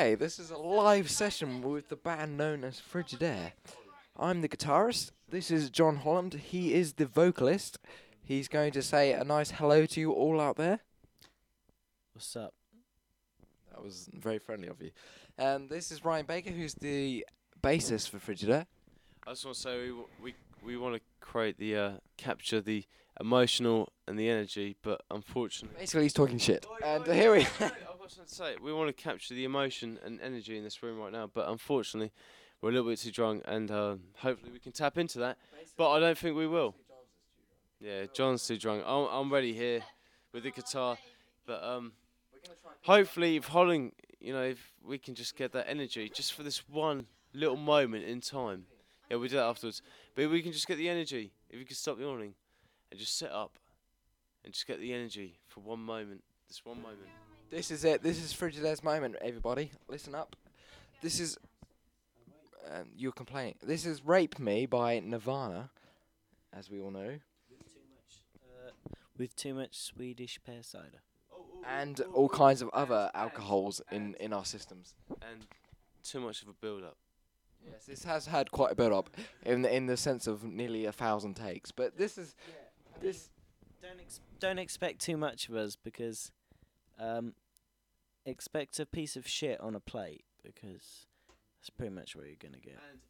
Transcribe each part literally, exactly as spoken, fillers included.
Okay, this is a live session with the band known as Frigidaire. I'm the guitarist. This is John Holland. He is the vocalist. He's going to say a nice hello to you all out there. What's up? That was very friendly of you. And this is Ryan Baker, who's the bassist for Frigidaire. I just want to say we w- we we want to create the uh, capture the emotional and the energy, but unfortunately, Basically, he's talking shit. And uh, here we. I was going to say we want to capture the emotion and energy in this room right now, but unfortunately, we're a little bit too drunk, and uh, hopefully we can tap into that. But I don't think we will. Yeah, John's too drunk. I'm I'm ready here with the guitar, but um, hopefully if Holling, you know, if we can just get that energy just for this one little moment in time. Yeah, we'll do that afterwards. But if we can just get the energy, if we can stop yawning and just sit up and just get the energy for one moment, this one moment. This is it. This is Frigidaire's moment, everybody. Listen up. This is. Um, you're complaining. This is Rape Me by Nirvana, as we all know. With too much, uh, with too much Swedish pear cider. And all kinds of other alcohols in, in our systems. And too much of a build-up. Yes, this has had quite a build up in the, in the sense of nearly a thousand takes. But this is this. Don't ex- don't expect too much of us because, um, expect a piece of shit on a plate because that's pretty much what you're gonna get. And,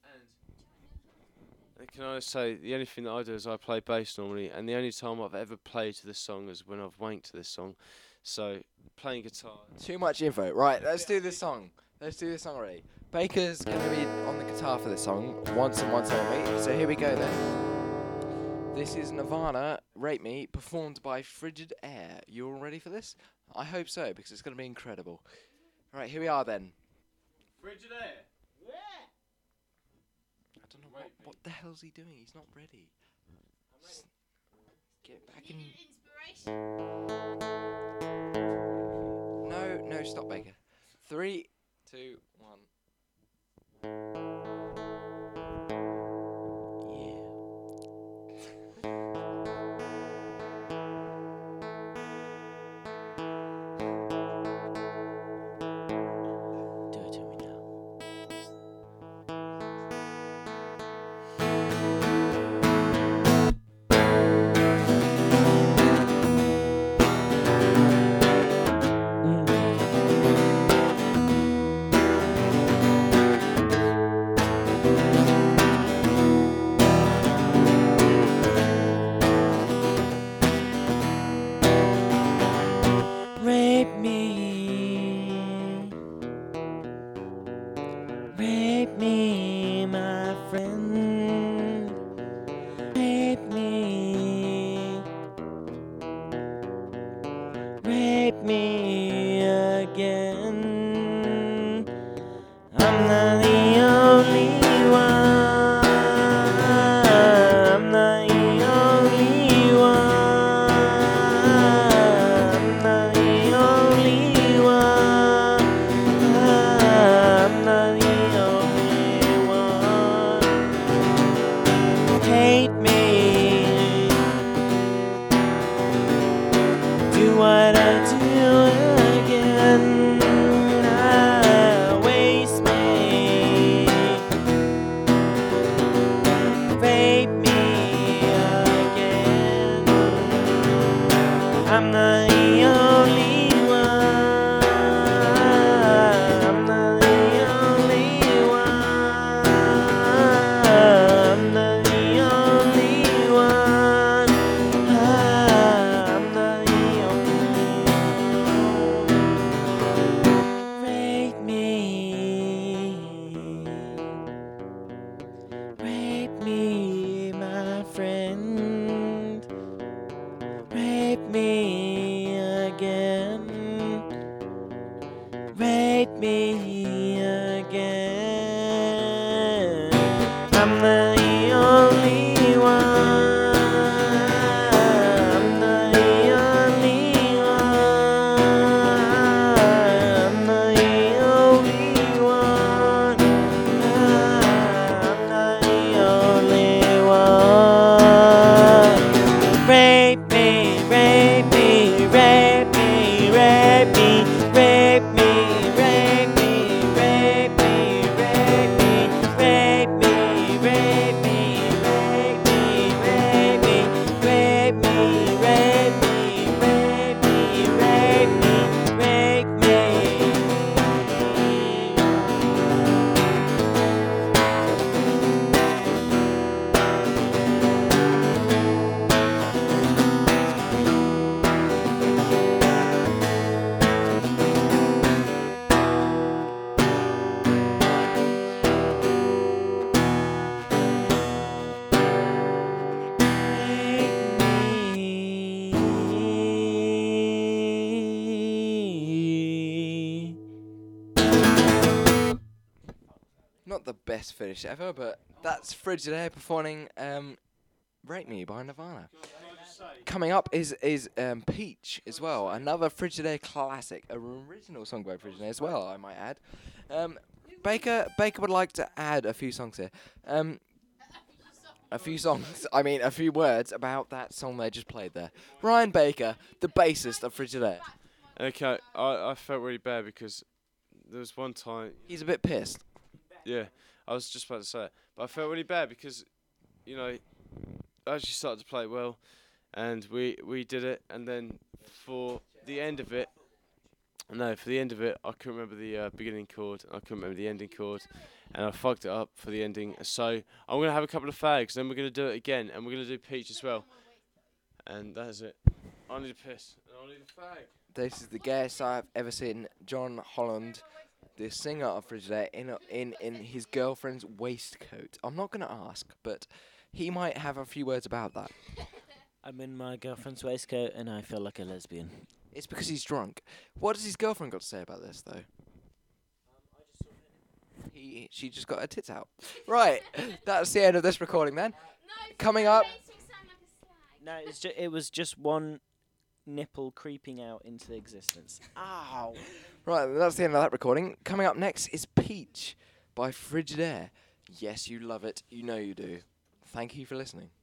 and can I say, the only thing that I do is I play bass normally, and the only time I've ever played to this song is when I've wanked to this song. So, playing guitar. Too much info. Right, let's do this song. Let's do this song already. Baker's going to be on the guitar for this song, once and once only. So here we go then. This is Nirvana, Rape Me, performed by Frigidaire. You all ready for this? I hope so, because it's going to be incredible. Right, here we are then. Frigidaire! I don't know what, what the hell's he doing. He's not ready. S- Get back in. No, no, stop, Baker. Three, two, one. Do it to me now. Rape me, rape me, my friend. Rape me, rape me again. I'm not the only one. I'm not the only one. I'm not the only one. I'm not the only one. Hate me. Do what I do again. I waste me. Rape me again. I'm not the only one. I'm not the only one. I'm not the only one. I'm not the only one. Rape me. Rape me, my friend. Rape me again. Rape me again. I'm not the only one. I'm not the only one. I'm not the only one. I'm not the only one. Rape me, rape me, rape me, rape me, rape me, rape me, Not the best finish ever, but that's Frigidaire performing um, Rape Me by Nirvana. Coming up is is um, Peach as well, another Frigidaire classic, a original song by Frigidaire as well, I might add. Um, Baker Baker would like to add a few songs here. Um, a few songs, I mean a few words about that song they just played there. Ryan Baker, the bassist of Frigidaire. Okay, I, I felt really bad because there was one time, He's a bit pissed. yeah, I was just about to say it, but I felt really bad because, you know, I actually started to play it well, and we, we did it, and then for the end of it, no, for the end of it, I couldn't remember the uh, beginning chord, I couldn't remember the ending chord, and I fucked it up for the ending, so I'm going to have a couple of fags, then we're going to do it again, and we're going to do Peach as well, and that's it. I need a piss, and I need a fag. This is the gayest I've ever seen John Holland, the singer of Frigidaire, in, a, in in his girlfriend's waistcoat. I'm not going to ask, but he might have a few words about that. I'm in my girlfriend's waistcoat and I feel like a lesbian. It's because he's drunk. What has his girlfriend got to say about this, though? He, she just got her tits out. Right, that's the end of this recording then. Coming up... No, it's ju- it was just one nipple creeping out into existence. Ow! Right, that's the end of that recording. Coming up next is Peach by Frigidaire. Yes, you love it. You know you do. Thank you for listening.